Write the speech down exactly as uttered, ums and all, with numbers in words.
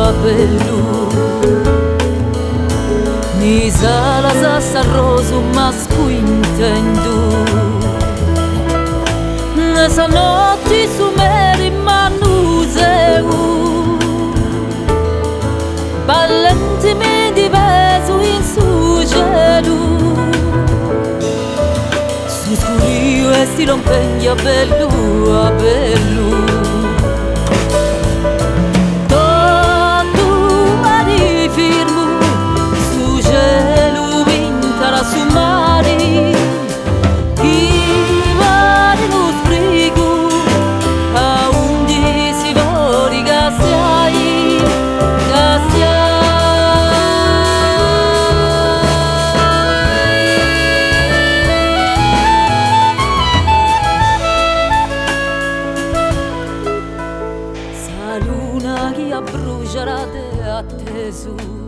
bello. Ni sala sa rosu masquintendo. Nessa notte su meri manuseu. Ballenti mi diveso in su gelu. Su scurio e sti lompegna bello a bello. Luna che brucerà te atteso